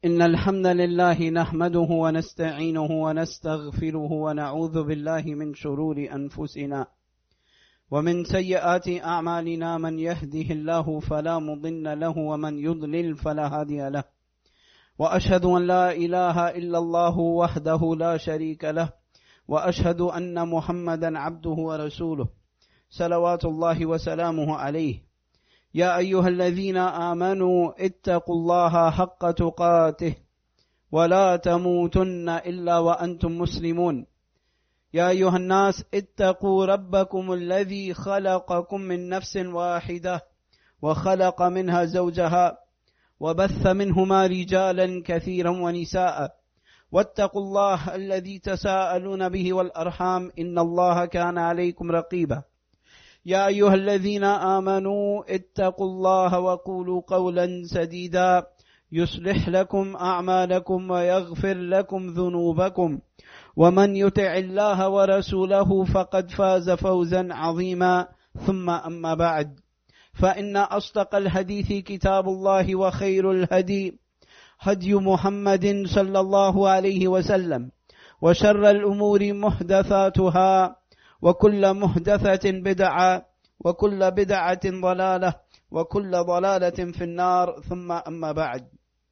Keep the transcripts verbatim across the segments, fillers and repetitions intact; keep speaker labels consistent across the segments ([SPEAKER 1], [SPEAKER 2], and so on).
[SPEAKER 1] إن الحمد لله نحمده ونستعينه ونستغفره ونعوذ بالله من شرور أنفسنا ومن سيئات أعمالنا من يهده الله فلا مضل له ومن يضلل فلا هادي له وأشهد أن لا إله إلا الله وحده لا شريك له وأشهد أن محمدا عبده ورسوله صلوات الله وسلامه عليه يا أيها الذين آمنوا اتقوا الله حق تقاته ولا تموتن إلا وأنتم مسلمون يا أيها الناس اتقوا ربكم الذي خلقكم من نفس واحدة وخلق منها زوجها وبث منهما رجالا كثيرا ونساء واتقوا الله الذي تساءلون به والأرحام إن الله كان عليكم رقيبا يا أيها الذين آمنوا اتقوا الله وقولوا قولا سديدا يصلح لكم أعمالكم ويغفر لكم ذنوبكم ومن يطع الله ورسوله فقد فاز فوزا عظيما ثم أما بعد فإن أصدق الحديث كتاب الله وخير الهدي هدي محمد صلى الله عليه وسلم وشر الأمور محدثاتها وكل محدثة بدعة وكل بدعة ضلالة وكل ضلالة في النار ثم أما بعد.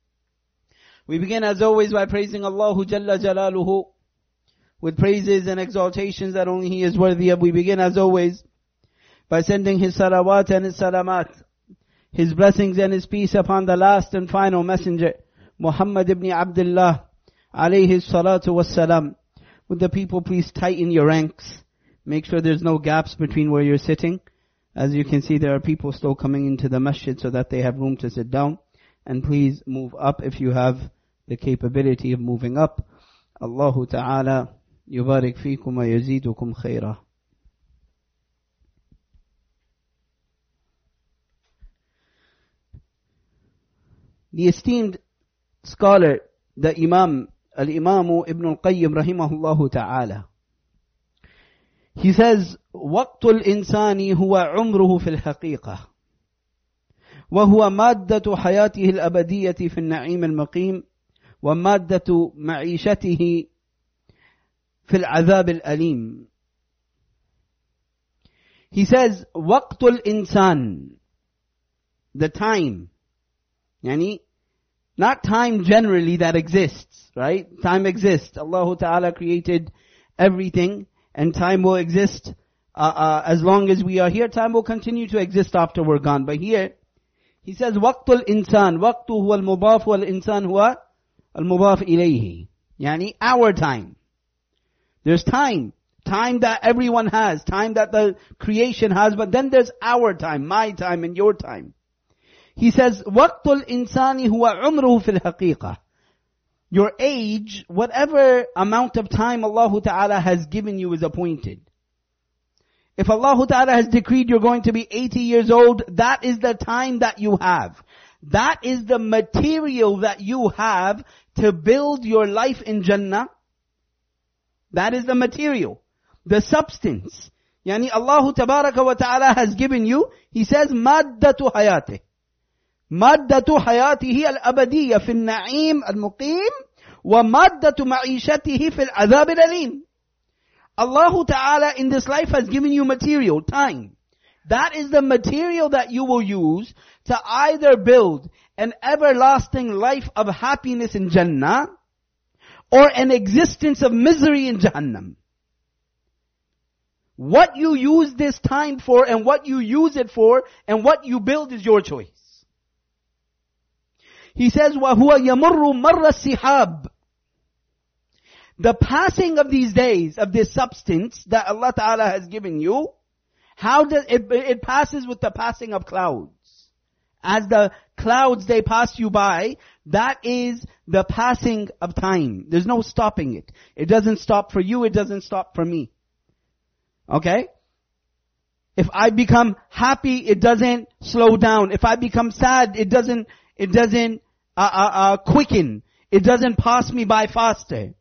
[SPEAKER 1] We begin as always by praising Allah Jalla Jalaluhu with praises and exaltations that only He is worthy of. We begin as always by sending His salawat and His salamat, His blessings and His peace upon the last and final messenger, Muhammad ibn Abdullah alayhi salatu wassalam. Would the people please tighten your ranks? Make sure there's no gaps between where you're sitting. As you can see, there are people still coming into the masjid so that they have room to sit down. And please move up if you have the capability of moving up. Allahu Ta'ala yubarik feekum wa yazidukum khairah. The esteemed scholar, the Imam, Al-Imam Ibn Al-Qayyim rahimahullahu ta'ala, he says, وَقْتُ الْإِنسَانِ هُوَ عُمْرُهُ فِي الْحَقِيقَةِ وَهُوَ مَادَّةُ حَيَاتِهِ الْأَبَدِيَّةِ فِي النَّعِيمِ الْمُقِيمِ وَمَادَّةُ مَعِيشَتِهِ فِي الْعَذَابِ الْأَلِيمِ. He says, وَقْتُ الْإِنسَانِ, the time, yani, not time generally that exists, right? Time exists. Allah Ta'ala created everything. And time will exist uh, uh, as long as we are here. Time will continue to exist after we're gone. But here, he says, وَقْتُ الْإِنسَانِ وَقْتُ هُوَ الْمُضَافُ وَالْإِنسَانُ هُوَ الْمُضَافُ إِلَيْهِ. Yani, our time. There's time. Time that everyone has. Time that the creation has. But then there's our time. My time and your time. He says, وَقْتُ الْإِنسَانِ هُوَ عُمْرُهُ فِي الْحَقِيقَةِ. Your age, whatever amount of time Allah Ta'ala has given you is appointed. If Allah Ta'ala has decreed you're going to be eighty years old, that is the time that you have. That is the material that you have to build your life in Jannah. That is the material. The substance. Yani Allah Tabaraka wa Ta'ala has given you, He says, مَادَّةُ حَيَاتِهِ مادة حياته الأبدية في النعيم المقيم ومادة معيشته في العذاب الأليم. Allah Ta'ala in this life has given you material, time. That is the material that you will use to either build an everlasting life of happiness in Jannah or an existence of misery in Jahannam. What you use this time for and what you use it for and what you build is your choice. He says, وَهُوَ يَمُرُّ مَرَّ السِّحَابِ. The passing of these days, of this substance that Allah Ta'ala has given you, how does it, it passes with the passing of clouds. As the clouds, they pass you by, that is the passing of time. There's no stopping it. It doesn't stop for you, it doesn't stop for me. Okay? If I become happy, it doesn't slow down. If I become sad, it doesn't It doesn't uh, uh, uh, quicken. It doesn't pass me by faster.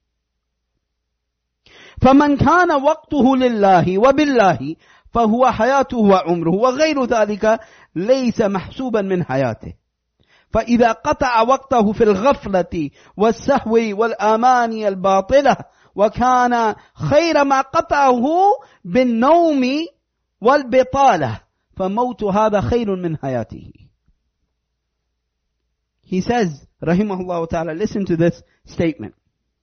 [SPEAKER 1] فَمَنْ كَانَ وَقْتُهُ لِلَّهِ وَبِاللَّهِ فَهُوَ حَيَاتُهُ وَعُمْرُهُ وَغَيْرُ ذَلِكَ لَيْسَ مَحْسُوبًا مِنْ حَيَاتِهِ. فإذا قطع وقته في الغفلة والسهو والآماني الباطلة وكان خير ما قطعه بالنوم والبطالة فموت هذا خير من حياته. He says, rahimahullah ta'ala, listen to this statement.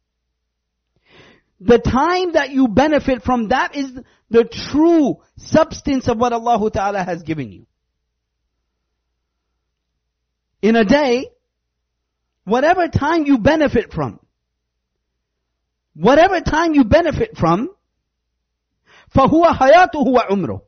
[SPEAKER 1] The time that you benefit from, that is the true substance of what Allah ta'ala has given you. In a day, whatever time you benefit from, whatever time you benefit from, فَهُوَ حَيَاتُهُ وَعُمْرُهُ.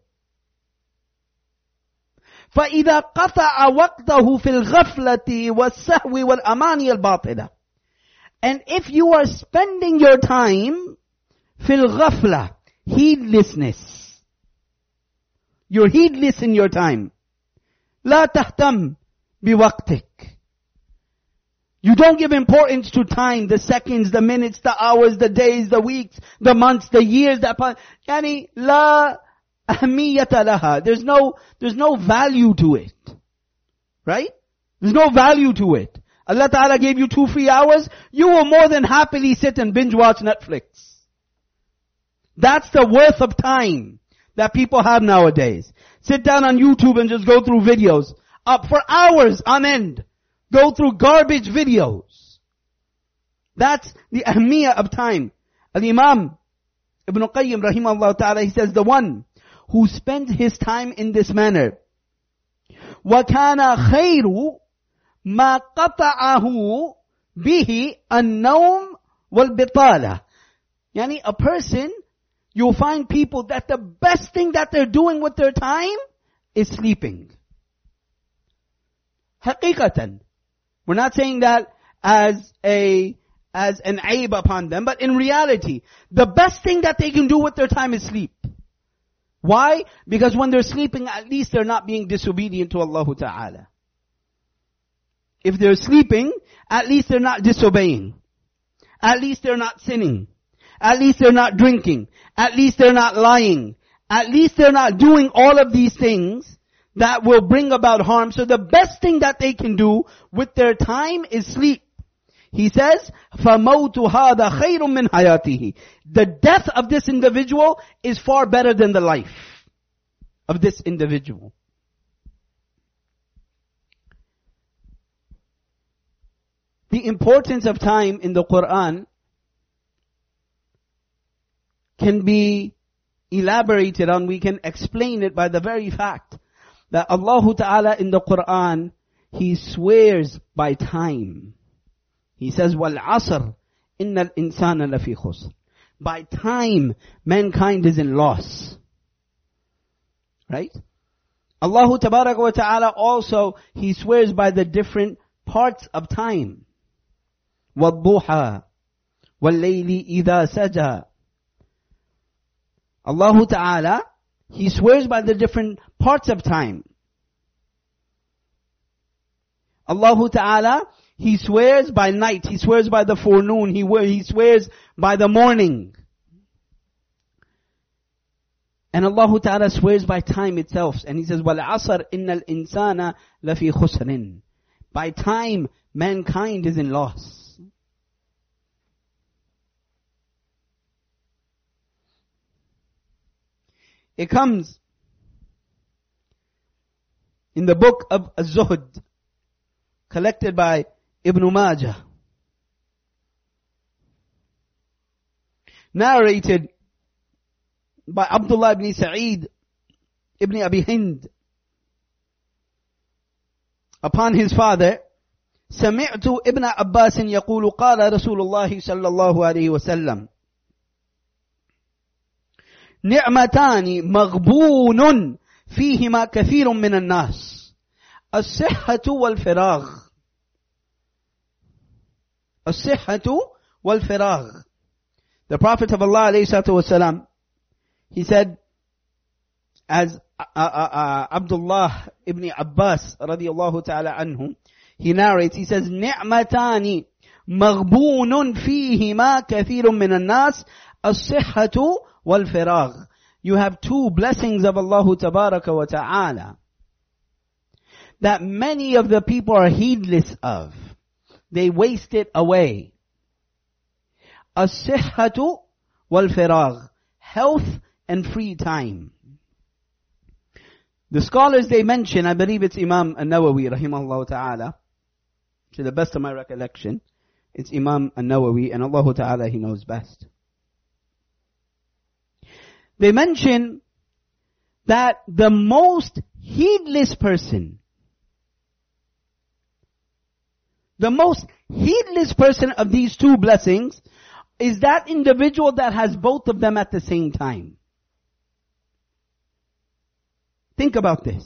[SPEAKER 1] فَإِذَا قَطَعَ وَقْتَهُ فِي الْغَفْلَةِ وَالسَّهْوِ وَالْأَمَانِيَ الْبَاطِلَةِ. And if you are spending your time فِي الْغَفْلَةِ, heedlessness, you're heedless in your time, لَا تَهْتَمْ بِوَقْتِكَ. You don't give importance to time, the seconds, the minutes, the hours, the days, the weeks, the months, the years, the yani la ahmiyata laha. There's no, there's no value to it. Right? There's no value to it. Allah Ta'ala gave you two free hours, you will more than happily sit and binge watch Netflix. That's the worth of time that people have nowadays. Sit down on YouTube and just go through videos. Up for hours on end. Go through garbage videos. That's the ahmiyah of time. Al-Imam Ibn Qayyim rahimahullah ta'ala, he says, the one who spends his time in this manner, وَكَانَ خَيْرُ مَا قَطَعَهُ بِهِ النَّوْمِ وَالْبِطَالَةِ. Yani a person, you'll find people that the best thing that they're doing with their time is sleeping. Haqiqatan. We're not saying that as a, as an aib upon them, but in reality, the best thing that they can do with their time is sleep. Why? Because when they're sleeping, at least they're not being disobedient to Allah Ta'ala. If they're sleeping, at least they're not disobeying. At least they're not sinning. At least they're not drinking. At least they're not lying. At least they're not doing all of these things that will bring about harm. So the best thing that they can do with their time is sleep. He says, فَمَوْتُ هَذَا خَيْرٌ مِّنْ حَيَاتِهِ. The death of this individual is far better than the life of this individual. The importance of time in the Quran can be elaborated on. We can explain it by the very fact that Allah Ta'ala in the Quran, He swears by time. He says, وَالْعَصْرِ إِنَّ الْإِنسَانَ لَفِي خُسْرٍ. By time, mankind is in loss. Right? Allah Tabaraka wa Ta'ala also, He swears by the different parts of time. وَالضُّحَى وَاللَّيْلِ إِذَا سَجَى. Allah Ta'ala, He swears by the different parts of time. Allah Ta'ala, He swears by night. He swears by the forenoon. He, he swears by the morning. And Allah Ta'ala swears by time itself. And He says, وَالْعَصْرِ إِنَّ الْإِنسَانَ لَفِي خُسْرٍ. By time, mankind is in loss. It comes in the book of Az-Zuhd, collected by Ibn Majah, narrated by Abdullah ibn Sa'id ibn Abi Hind, upon his father, سمعت ابن عباس يقول قال رسول الله صلى الله عليه وسلم نعمتان مغبون فيهما كثير من الناس الصحة والفراغ. الصحة والفراغ. The Prophet of Allah alayhi salatu wasalam, he said, as uh, uh, uh, Abdullah ibn Abbas radiyallahu ta'ala anhu, he narrates, he says, نعمتان مغبون فيهما كثير من الناس الصحة والفراغ. You have two blessings of Allah tabaraka wa ta'ala that many of the people are heedless of. They waste it away. As-sihhatu wal-firagh. Health and free time. The scholars they mention, I believe it's Imam An-Nawawi rahimahullah ta'ala, to the best of my recollection, it's Imam An-Nawawi, and Allah ta'ala, He knows best. They mention that the most heedless person, the most heedless person of these two blessings is that individual that has both of them at the same time. Think about this.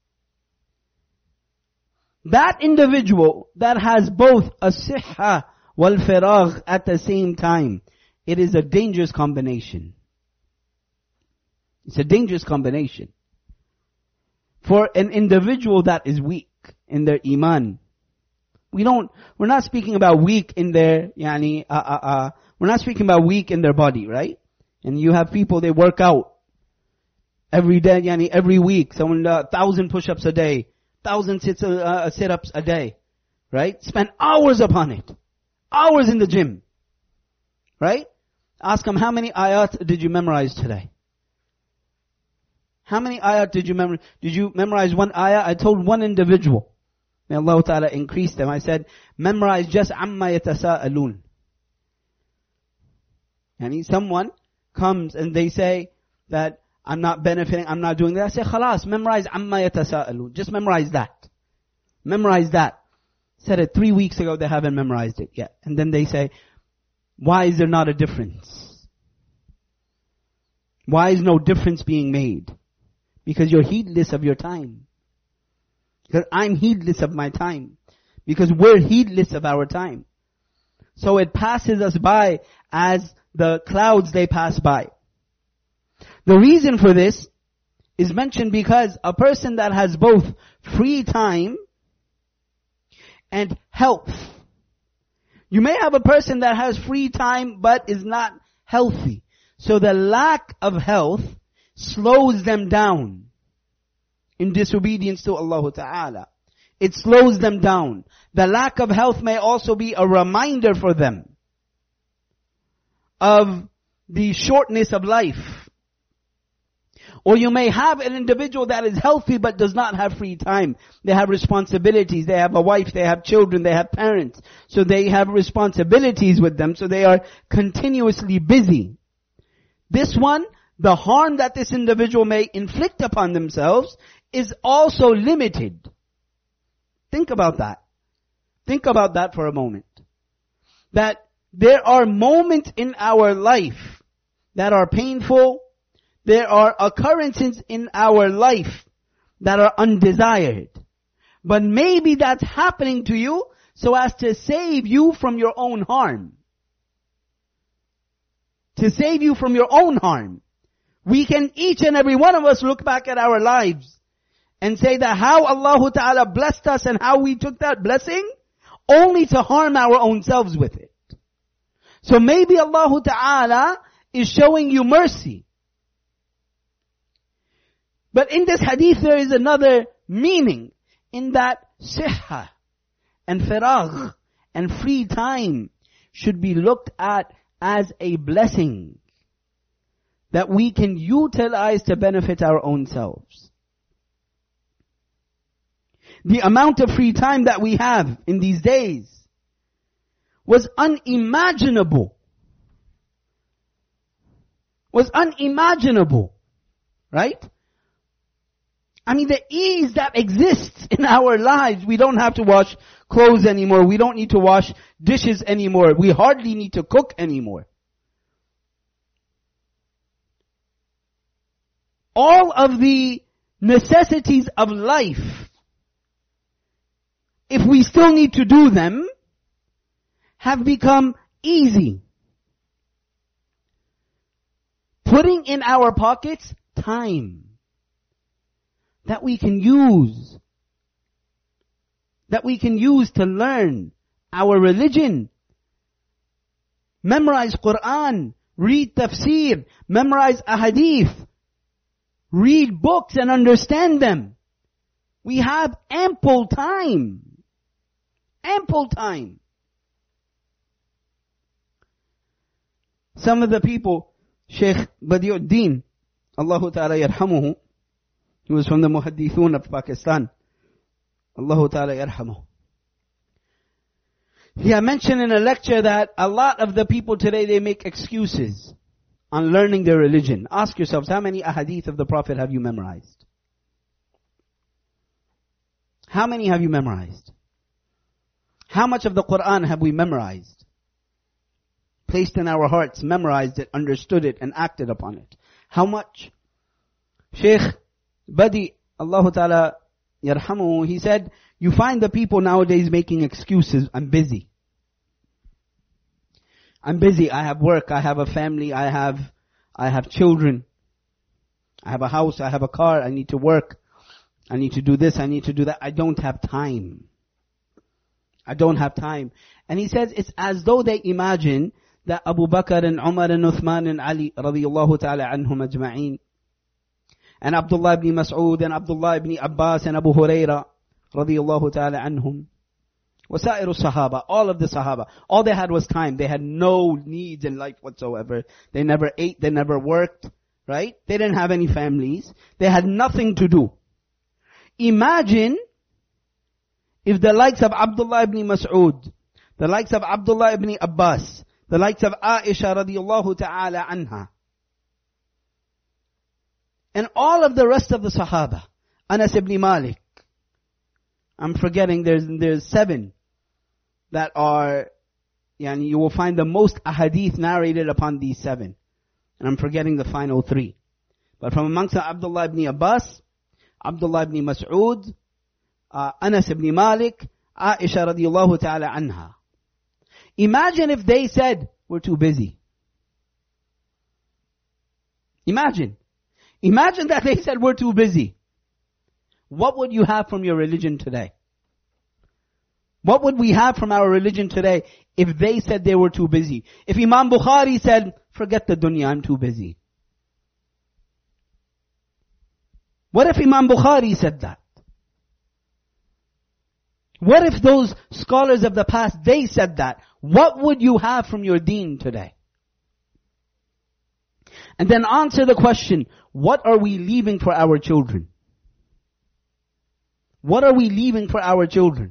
[SPEAKER 1] That individual that has both as-sihha wal-firagh at the same time, it is a dangerous combination. It's a dangerous combination. For an individual that is weak in their iman. We don't, we're not speaking about weak in their, yani, uh, uh, uh, we're not speaking about weak in their body, right? And you have people, they work out every day, yani every week, someone, uh, thousand push-ups a day, thousand sits, uh, uh, sit-ups a day, right? Spend hours upon it. Hours in the gym. Right? Ask them, how many ayat did you memorize today? How many ayat did you memorize? Did you memorize one ayah? I told one individual. May Allah Ta'ala increase them. I said, memorize just amma yatasa'alun. And someone comes and they say that I'm not benefiting, I'm not doing that. I say, khalas, memorize amma yatasa'alun. Just memorize that. Memorize that. Said it three weeks ago, they haven't memorized it yet. And then they say, why is there not a difference? Why is no difference being made? Because you're heedless of your time. Because I'm heedless of my time. Because we're heedless of our time. So it passes us by as the clouds they pass by. The reason for this is mentioned because a person that has both free time and health. You may have a person that has free time but is not healthy. So the lack of health slows them down in disobedience to Allah Ta'ala. It slows them down. The lack of health may also be a reminder for them of the shortness of life. Or you may have an individual that is healthy but does not have free time. They have responsibilities. They have a wife, they have children, they have parents. So they have responsibilities with them. So they are continuously busy. This one, the harm that this individual may inflict upon themselves is also limited. Think about that. Think about that for a moment. That there are moments in our life that are painful. There are occurrences in our life that are undesired. But maybe that's happening to you so as to save you from your own harm. To save you from your own harm. We can, each and every one of us, look back at our lives and say that how Allah Ta'ala blessed us and how we took that blessing only to harm our own selves with it. So maybe Allah Ta'ala is showing you mercy. But in this hadith there is another meaning, in that sihha and firagh and free time should be looked at as a blessing that we can utilize to benefit our own selves. The amount of free time that we have in these days was unimaginable. Was unimaginable. Right? I mean, the ease that exists in our lives. We don't have to wash clothes anymore. We don't need to wash dishes anymore. We hardly need to cook anymore. All of the necessities of life, if we still need to do them, have become easy. Putting in our pockets time that we can use, that we can use to learn our religion, memorize Quran, read tafsir, memorize ahadith, read books and understand them. We have ample time. Ample time. Some of the people, Sheikh Badiuddin, Allahu Ta'ala yarhamuhu, he was from the Muhaddithun of Pakistan. Allahu Ta'ala yarhamuhu. He had mentioned in a lecture that a lot of the people today, they make excuses on learning their religion. Ask yourselves, how many ahadith of the Prophet have you memorized? How many have you memorized? How much of the Quran have we memorized? Placed in our hearts, memorized it, understood it, and acted upon it. How much? Sheikh Badi, Allahu Ta'ala yarhamuhu, he said, you find the people nowadays making excuses. I'm busy. I'm busy. I have work. I have a family. I have, I have children. I have a house. I have a car. I need to work. I need to do this. I need to do that. I don't have time. I don't have time. And he says it's as though they imagine that Abu Bakr and Umar and Uthman and Ali radiyallahu ta'ala anhum ajma'een, and Abdullah ibn Mas'ud and Abdullah ibn Abbas and Abu Huraira radiyallahu ta'ala anhum, wasairu sahaba, all of the sahaba, all they had was time. They had no needs in life whatsoever. They never ate, they never worked, right? They didn't have any families. They had nothing to do. Imagine if the likes of Abdullah ibn Mas'ud, the likes of Abdullah ibn Abbas, the likes of Aisha radiyallahu ta'ala anha, and all of the rest of the Sahaba, Anas ibn Malik, I'm forgetting, there's, there's seven that are, yani you will find the most ahadith narrated upon these seven. And I'm forgetting the final three. But from amongst them, Abdullah ibn Abbas, Abdullah ibn Mas'ud, uh, Anas ibn Malik, Aisha radiyallahu ta'ala anha. Imagine if they said, we're too busy. Imagine. Imagine that they said, we're too busy. What would you have from your religion today? What would we have from our religion today if they said they were too busy? If Imam Bukhari said, forget the dunya, I'm too busy. What if Imam Bukhari said that? What if those scholars of the past, they said that? What would you have from your deen today? And then answer the question, what are we leaving for our children? What are we leaving for our children?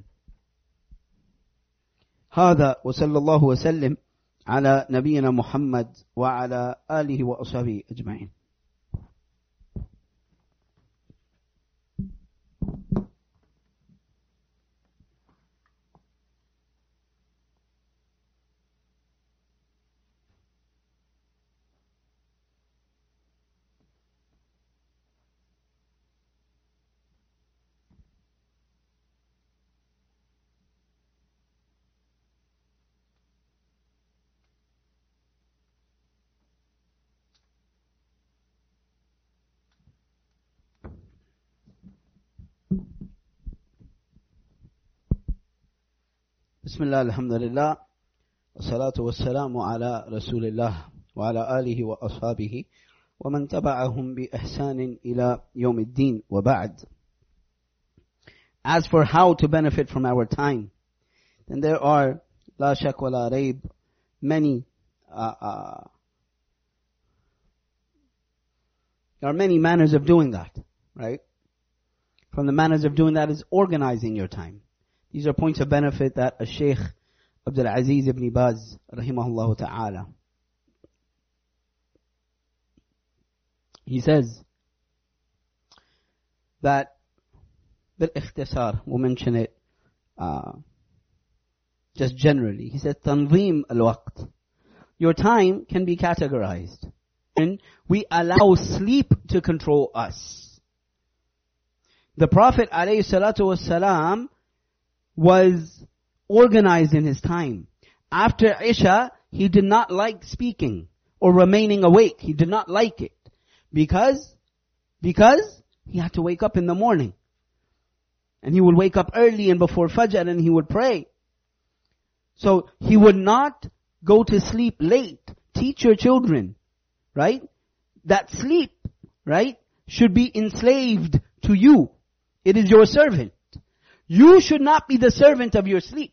[SPEAKER 1] هذا وصلى الله وسلم على نبينا محمد وعلى آله وأصحابه أجمعين. بسم الله الحمد لله والصلاة والسلام على رسول الله وعلى آله وأصحابه ومن تبعهم بإحسان إلى يوم الدين وبعد. As for how to benefit from our time, then there are لا شك ولا ريب many uh, uh, there are many manners of doing that, right? From the manners of doing that is organizing your time. These are points of benefit that a Shaykh Abdul Aziz ibn Baz rahimahullah ta'ala, he says that bil ikhtisar, we'll mention it uh, just generally. He says tanzim al-waqt. Your time can be categorized. And we allow sleep to control us. The Prophet alayhi salatu wassalam was organized in his time. After Isha, he did not like speaking or remaining awake. He did not like it. Because, because he had to wake up in the morning. And he would wake up early and before Fajr and he would pray. So he would not go to sleep late. Teach your children, right? That sleep, right, should be enslaved to you. It is your servant. You should not be the servant of your sleep.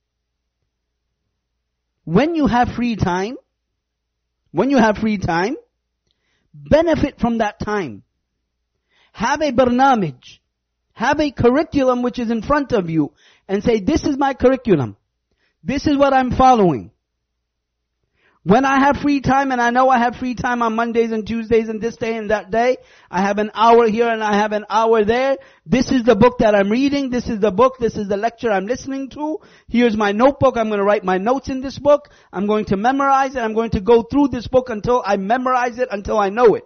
[SPEAKER 1] When you have free time, when you have free time, benefit from that time. Have a barnamij. Have a curriculum which is in front of you and say, this is my curriculum. This is what I'm following. When I have free time, and I know I have free time on Mondays and Tuesdays and this day and that day, I have an hour here and I have an hour there. This is the book that I'm reading. This is the book. This is the lecture I'm listening to. Here's my notebook. I'm going to write my notes in this book. I'm going to memorize it. I'm going to go through this book until I memorize it, until I know it.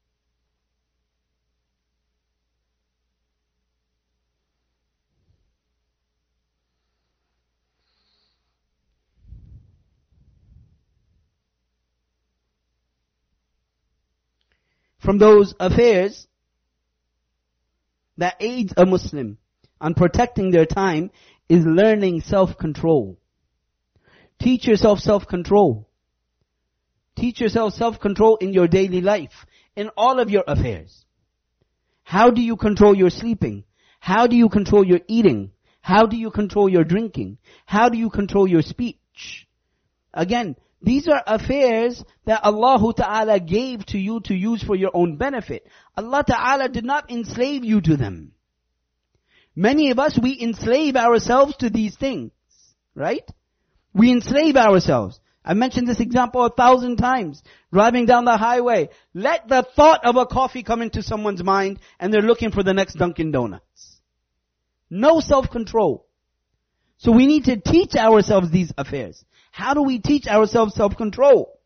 [SPEAKER 1] From those affairs that aids a Muslim on protecting their time is learning self-control. Teach yourself self-control. Teach yourself self-control in your daily life, in all of your affairs. How do you control your sleeping? How do you control your eating? How do you control your drinking? How do you control your speech? Again, these are affairs that Allah Ta'ala gave to you to use for your own benefit. Allah Ta'ala did not enslave you to them. Many of us, we enslave ourselves to these things, right? We enslave ourselves. I mentioned this example a thousand times. Driving down the highway, let the thought of a coffee come into someone's mind and they're looking for the next Dunkin' Donuts. No self-control. So we need to teach ourselves these affairs. How do we teach ourselves self-control?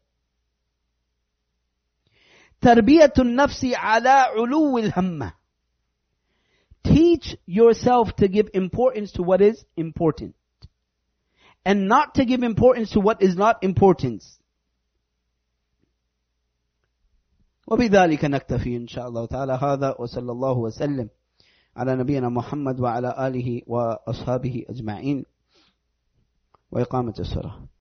[SPEAKER 1] Tarbiyatun nafsi ala uluwil hamma. Teach yourself to give importance to what is important. And not to give importance to what is not importance. وبذلك نكتفي إن شاء الله تعالى هذا وصلى الله وسلم على نبينا محمد وعلى آله وأصحابه أجمعين وإقامة الصلاة.